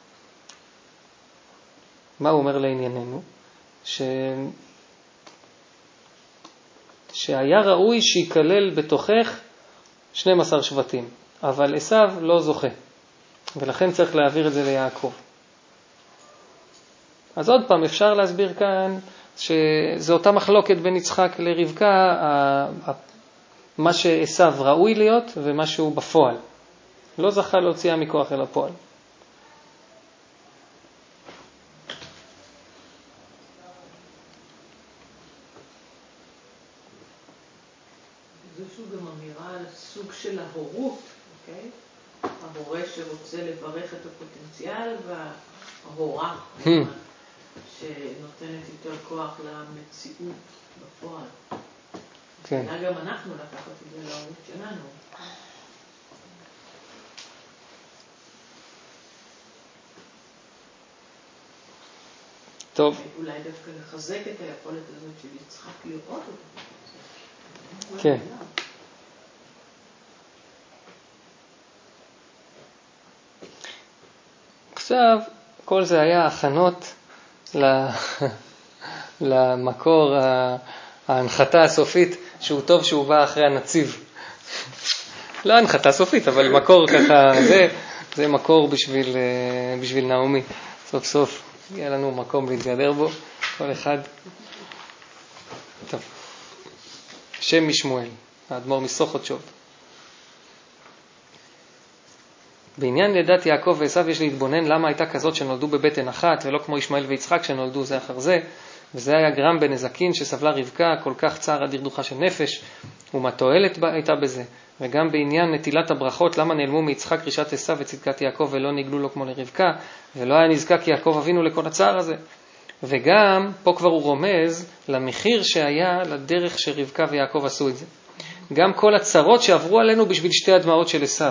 Speaker 1: מה הוא אומר לענייננו? ש... שהיה ראוי שיקלל בתוכך שנים עשר שבטים, אבל עשיו לא זוכה, ולכן צריך להעביר את זה ליעקב. אז עוד פעם אפשר להסביר כאן שזו אותה מחלוקת בין יצחק לרבקה, מה שעשיו ראוי להיות ומה שהוא בפועל. לא זכה להוציאה מכוח אל הפועל.
Speaker 5: זה שוב גם אמירה על סוג של ההורות, אוקיי? ההורה שרוצה לברך את הפוטנציאל וההורה שנותנת יותר כוח למציאות בפועל.
Speaker 1: כן.
Speaker 5: גם אנחנו לקחת את זה להורות שלנו.
Speaker 1: טוב.
Speaker 5: אולי דווקא לחזק את היכולת הזאת של יצחק לראות אותה.
Speaker 1: כן. עכשיו, כל זה היה הכנות למקור ההנחתה הסופית, שהוא טוב שהוא בא אחרי הנציב. לא הנחתה סופית, אבל מקור ככה, זה, זה מקור בשביל, בשביל נעמי. סוף סוף יהיה לנו מקום להתגדר בו, כל אחד. טוב. שם משמואל, האדמו"ר מסוכותשוב. בעניין לידת יעקב ועשיו יש להתבונן למה הייתה כזאת שנולדו בבטן אחת, ולא כמו ישמעאל ויצחק שנולדו זה אחר זה, וזה היה גרם בנזקין שסבלה רבקה כל כך צער הדרדוכה של נפש, ומה תועלת הייתה בזה. וגם בעניין נטילת הברכות, למה נעלמו מיצחק רישת עשיו וצדקת יעקב ולא נגלו לו כמו לרבקה, ולא היה נזקק יעקב אבינו לכל הצער הזה. וגם פה כבר הוא רומז למחיר שהיה לדרך שרבקה ויעקב עשו את זה. גם כל הצרות שעברו עלינו בשביל שתי הדמעות של עשיו.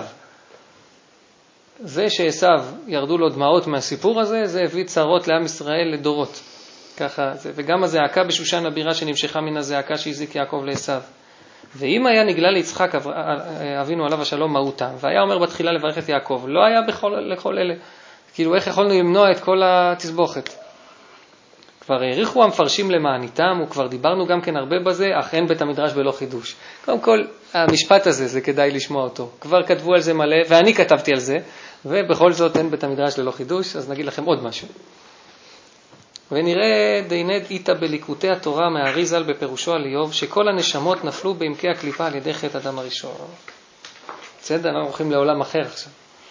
Speaker 1: זה שעשיו ירדו לו דמעות מהסיפור הזה, זה הביא צרות לעם ישראל לדורות. ככה זה. וגם הזעקה בשושן הבירה שנמשכה מן הזעקה שהזיק יעקב לעשיו. ואם היה נגלה ליצחק אבינו עליו השלום מהותם, והיה אומר בתחילה לברך את יעקב, לא היה בכל, לכל אלה. כאילו איך יכולנו למנוע את כל התסבוכת? כבר העריכו המפרשים למעניתם, וכבר דיברנו גם כן הרבה בזה, אך אין בית המדרש בלא חידוש. קודם כל, המשפט הזה, זה כדאי לשמוע אותו. כבר כתבו על זה מלא, ואני כתבתי על זה, ובכל זאת אין בית המדרש ללא חידוש, אז נגיד לכם עוד משהו. ונראה דיינת איתה בליקוטי התורה מהאריזל בפירושו על איוב, שכל הנשמות נפלו בעמקי הקליפה על ידי חטא אדם הראשון. בסדר, אנחנו הולכים לעולם אחר עכשיו.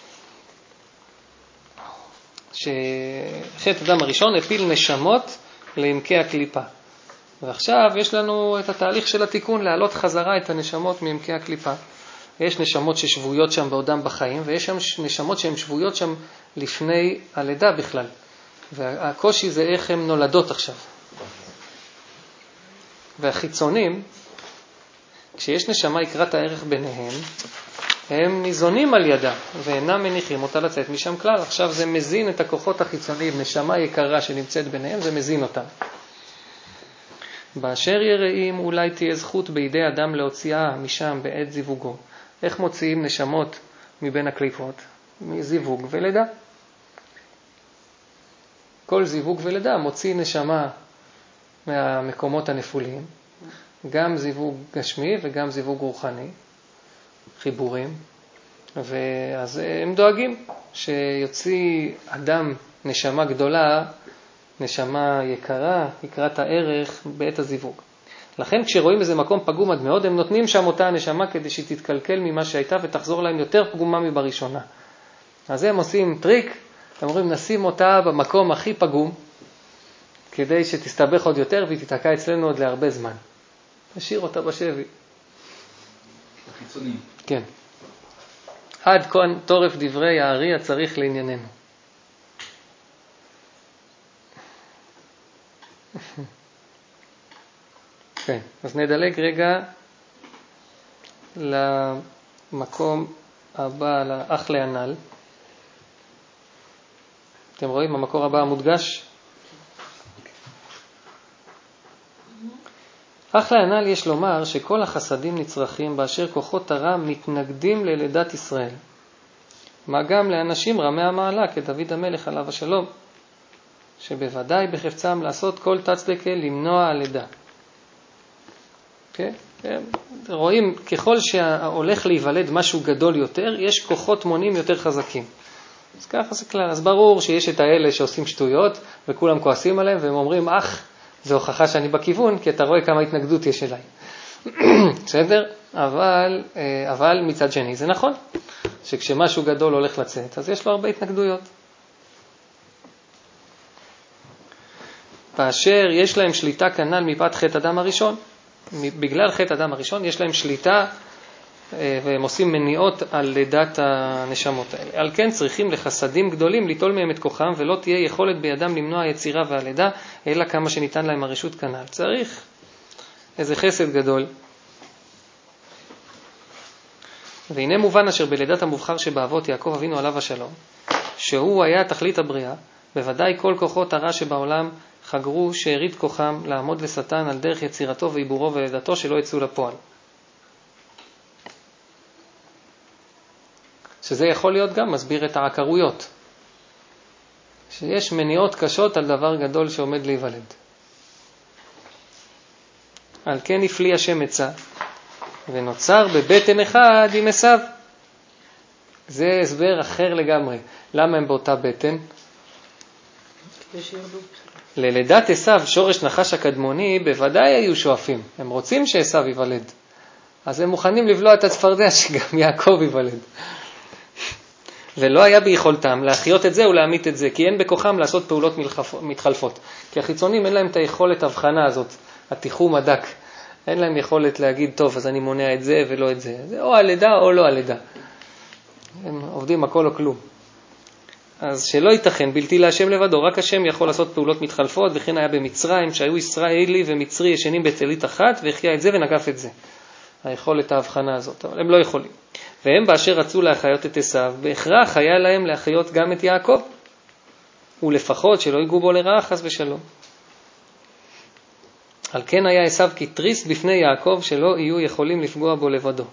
Speaker 1: שחטא אדם הראשון הפיל נשמות לעמקי הקליפה. ועכשיו יש לנו את התהליך של התיקון, להעלות חזרה את הנשמות מעמקי הקליפה. יש נשמות ששבויות שם בעודם בחיים, ויש שם נשמות שהן שבויות שם לפני הלידה בכלל. והקושי זה איך הן נולדות עכשיו. והחיצונים, כשיש נשמה יקרת הערך ביניהם, הם ניזונים על ידה, ואינם מניחים אותה לצאת משם כלל. עכשיו זה מזין את הכוחות החיצוניים, נשמה יקרה שנמצאת ביניהם, זה מזין אותם. באשר יראים אולי תהיה זכות בידי אדם להוציאה משם בעת זיווגו. איך מוציאים נשמות מבין הקליפות? מזיווג ולידה. כל זיווג ולידה מוציא נשמה מהמקומות הנפולים, גם זיווג גשמי וגם זיווג רוחני, חיבורים, ואז הם דואגים שיוציא אדם נשמה גדולה, נשמה יקרה, יקרת הערך בעת הזיווג. לכן כשרואים איזה מקום פגום עד מאוד, הם נותנים שם אותה הנשמה כדי שהיא תתקלקל ממה שהייתה ותחזור להם יותר פגומה מבראשונה. אז הם עושים טריק, הם אומרים נשים אותה במקום הכי פגום, כדי שתסתבך עוד יותר והיא תתעקע אצלנו עוד להרבה זמן. נשאיר אותה בשבי.
Speaker 3: החיצונים.
Speaker 1: כן. עד כאן תורף דברי הארי הצריך לענייננו. כן, אז נדלג רגע למקום הבא, לאח להנ"ל. אתם רואים, המקור הבא המודגש? אך להנ"ל יש לומר שכל החסדים נצרכים באשר כוחות הרע מתנגדים ללידת ישראל. מה גם לאנשים רמי המעלה כדוד המלך עליו השלום, שבוודאי בחפצם לעשות כל תצדקה למנוע הלידה. Okay? רואים, ככל שהולך להיוולד משהו גדול יותר, יש כוחות מונים יותר חזקים. אז ככה זה כלל. אז ברור שיש את האלה שעושים שטויות וכולם כועסים עליהם והם אומרים, אך, זו הוכחה שאני בכיוון, כי אתה רואה כמה התנגדות יש אליי. בסדר? אבל, אבל מצד שני זה נכון, שכשמשהו גדול הולך לצאת, אז יש לו הרבה התנגדויות. באשר יש להם שליטה כנ"ל מפאת חטא אדם הראשון, בגלל חטא אדם הראשון יש להם שליטה והם עושים מניעות על לידת הנשמות האלה. על כן צריכים לחסדים גדולים ליטול מהם את כוחם, ולא תהיה יכולת בידם למנוע היצירה והלידה, אלא כמה שניתן להם הרשות כנ"ל. צריך איזה חסד גדול. והנה מובן אשר בלידת המובחר שבאבות יעקב אבינו עליו השלום, שהוא היה תכלית הבריאה, בוודאי כל כוחות הרע שבעולם חגרו שארית כוחם לעמוד לשטן על דרך יצירתו ועיבורו ולידתו שלא יצאו לפועל. שזה יכול להיות גם מסביר את העקרויות. שיש מניעות קשות על דבר גדול שעומד להיוולד. על כן הפליא השם עצה, ונוצר בבטן אחד עם עשיו. זה הסבר אחר לגמרי. למה הם באותה בטן? ללידת עשיו, שורש נחש הקדמוני, בוודאי היו שואפים. הם רוצים שעשיו ייוולד. אז הם מוכנים לבלוע את הצפרדע שגם יעקב ייוולד. ולא היה ביכולתם להחיות את זה ולהמית את זה, כי אין בכוחם לעשות פעולות מתחלפות. כי החיצונים אין להם את היכולת ההבחנה הזאת, התיחום הדק. אין להם יכולת להגיד, טוב, אז אני מונע את זה ולא את זה. זה או הלידה או לא הלידה. הם עובדים הכל או כלום. אז שלא ייתכן, בלתי להשם לבדו, רק השם יכול לעשות פעולות מתחלפות, וכן היה במצרים, שהיו ישראלי ומצרי ישנים בצלית אחת, והחיה את זה ונקף את זה. היכולת ההבחנה הזאת, אבל הם לא יכולים. והם באשר רצו להחיות את עשיו, בהכרח היה להם להחיות גם את יעקב, ולפחות שלא ייגעו בו לרעה חס ושלום. על כן היה עשיו כתריס בפני יעקב שלא יהיו יכולים לפגוע בו לבדו.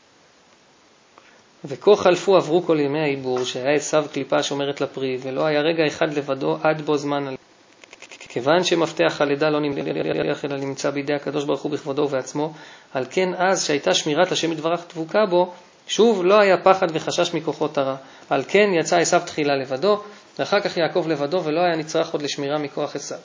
Speaker 1: וכה חלפו עברו כל ימי העיבור, שהיה עשיו קליפה שומרת לפרי, ולא היה רגע אחד לבדו עד בו זמן. כיוון שמפתח הלידה לא נמלך אלא נמצא בידי הקדוש ברוך הוא בכבודו ובעצמו, על כן אז שהייתה שמירת השם יתברך דבוקה בו, שוב לא היה פחד וחשש מכוחות הרע. על כן יצא עשיו תחילה לבדו, ואחר כך יעקב לבדו, ולא היה נצרך עוד לשמירה מכוח עשיו.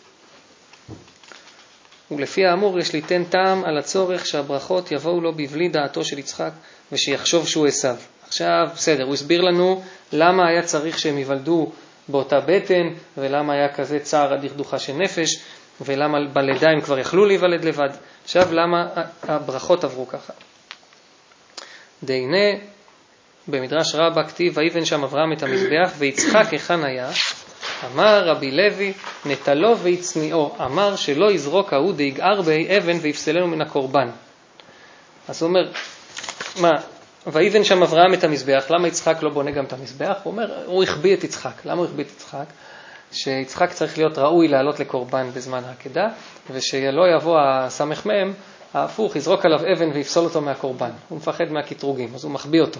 Speaker 1: ולפי האמור יש ליתן טעם על הצורך שהברכות יבואו לו בבלי דעתו של יצחק, ושיחשוב שהוא עשיו. עכשיו, בסדר, הוא הסביר לנו למה היה צריך שהם ייוולדו באותה בטן, ולמה היה כזה צער הדכדוכה של נפש, ולמה בלידה הם כבר יכלו להיוולד לבד. עכשיו, למה הברכות עברו ככה? דהנה במדרש רבה כתיב ויבן שם אברהם את המזבח ויצחק היכן היה, אמר רבי לוי נטלו ויצניעו, אמר שלא יזרוק ההוא דיגער בי אבן ויפסלנו מן הקורבן. אז הוא אומר, מה, ויבן שם אברהם את המזבח, למה יצחק לא בונה גם את המזבח? הוא אומר, הוא החביא את יצחק. למה הוא החביא את יצחק? שיצחק צריך להיות ראוי לעלות לקורבן בזמן העקדה, ושלא יבוא הסמך מהם, ההפוך, יזרוק עליו אבן ויפסול אותו מהקורבן. הוא מפחד מהקטרוגים, אז הוא מחביא אותו.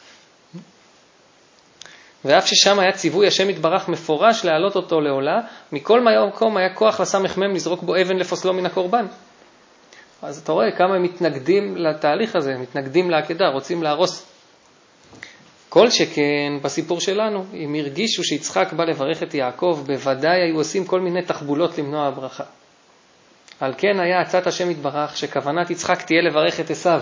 Speaker 1: ואף ששם היה ציווי השם יתברך מפורש להעלות אותו לעולה, מכל מקום היה כוח לסמך מהם לזרוק בו אבן לפוסלו מן הקורבן. אז אתה רואה כמה הם מתנגדים לתהליך הזה, מתנגדים לעקדה, רוצים להרוס. כל שכן בסיפור שלנו, אם הרגישו שיצחק בא לברך את יעקב, בוודאי היו עושים כל מיני תחבולות למנוע הברכה. על כן היה עצת השם יתברך שכוונת יצחק תהיה לברך את עשיו.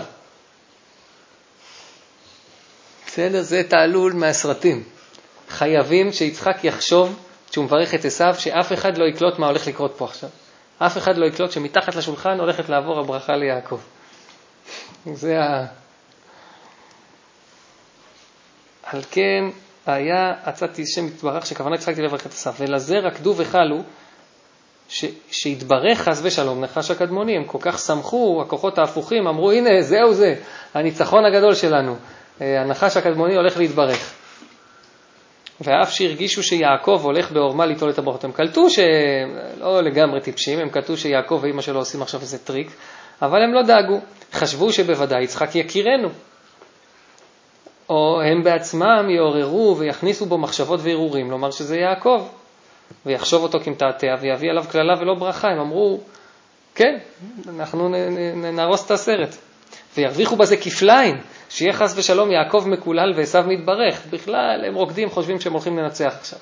Speaker 1: בסדר, זה תעלול מהסרטים. חייבים שיצחק יחשוב שהוא מברך את עשיו, שאף אחד לא יקלוט מה הולך לקרות פה עכשיו. אף אחד לא יקלוט שמתחת לשולחן הולכת לעבור הברכה ליעקב. זה ה... על כן היה עצת השם יתברך שכוונת יצחק תהיה לברך את עשיו. ולזה רקדו וחלו ש... שהתברך חס ושלום נחש הקדמוני. הם כל כך שמחו, הכוחות ההפוכים אמרו הנה זהו זה, הניצחון הגדול שלנו. הנחש הקדמוני הולך להתברך. ואף שהרגישו שיעקב הולך בעורמה ליטול את הברכות. הם קלטו שלא לגמרי טיפשים, הם קלטו שיעקב ואמא שלו עושים עכשיו איזה טריק, אבל הם לא דאגו. חשבו שבוודאי יצחק יכירנו. או הם בעצמם יעוררו ויכניסו בו מחשבות וערעורים, לומר שזה יעקב, ויחשוב אותו כמתעתע ויביא עליו כללה ולא ברכה. הם אמרו, כן, אנחנו נהרוס את הסרט. וירוויחו בזה כפליים, שיהיה חס ושלום יעקב מקולל ועשיו מתברך. בכלל הם רוקדים, חושבים שהם הולכים לנצח עכשיו.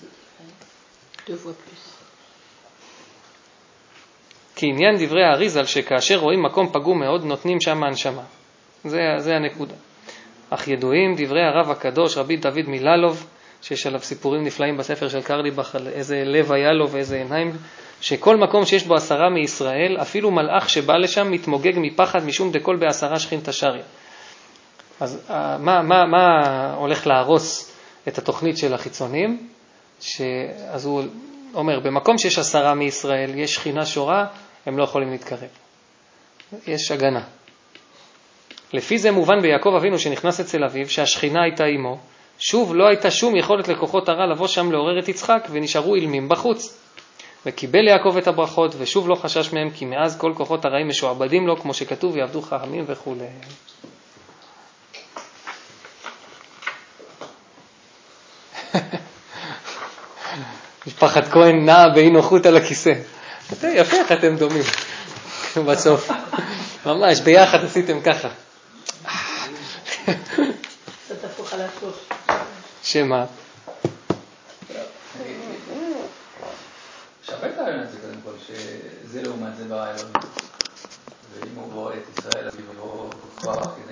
Speaker 1: כי עניין דברי האריזל שכאשר רואים מקום פגום מאוד נותנים שם הנשמה. זה, זה הנקודה. אך ידועים דברי הרב הקדוש רבי דוד מיללוב, שיש עליו סיפורים נפלאים בספר של קרליבך על איזה לב היה לו ואיזה עיניים, שכל מקום שיש בו עשרה מישראל, אפילו מלאך שבא לשם מתמוגג מפחד משום דקול בעשרה שכין תשריה. אז מה, מה, מה הולך להרוס את התוכנית של החיצונים? אז הוא אומר, במקום שיש עשרה מישראל, יש שכינה שורה, הם לא יכולים להתקרב. יש הגנה. לפי זה מובן ביעקב אבינו שנכנס אצל אביו, שהשכינה הייתה עמו, שוב לא הייתה שום יכולת לכוחות הרע לבוא שם לעורר את יצחק, ונשארו אילמים בחוץ. וקיבל יעקב את הברכות, ושוב לא חשש מהם, כי מאז כל כוחות הרעים משועבדים לו, כמו שכתוב, יעבדו חכמים וכו'. משפחת כהן נעה באי נוחות על הכיסא. יפה איך אתם דומים. בסוף. ממש, ביחד עשיתם ככה.
Speaker 2: קצת הפוך על השלוש.
Speaker 1: שמה?
Speaker 3: שווה את הרעיון הזה קודם כל, שזה לעומת זה ברעיון. ואם הוא רואה את ישראל, אז הוא רואה כוח כדי